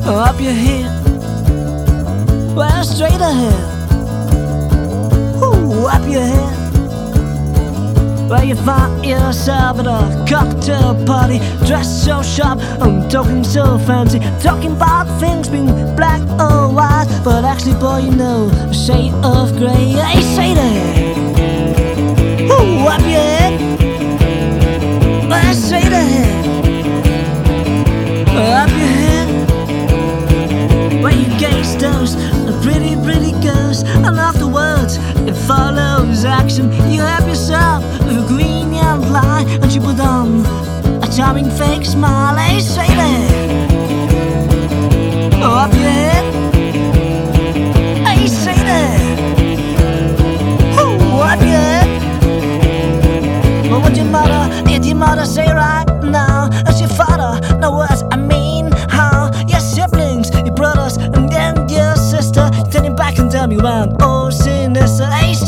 Up your head, well, straight ahead. Ooh, up your head. Well, you find yourself at a cocktail party, dressed so sharp, talking so fancy, talking about things being black or white, but actually, boy, you know, a shade of grey. Hey, straight ahead. Ooh, up your head. Well, straight ahead. Up your head. Where you gaze those pretty, pretty girls, and afterwards it follows action. You have yourself a green young lie, and you put on a charming fake smile. Hey, straight ahead. Up your head. Hey, straight ahead. Ooh, up your head. Well, what did your mother say right now? As your father, no words, I mean how? Your siblings, your brothers, and then your sister, turning back and turning around. Oh, sinister, hey,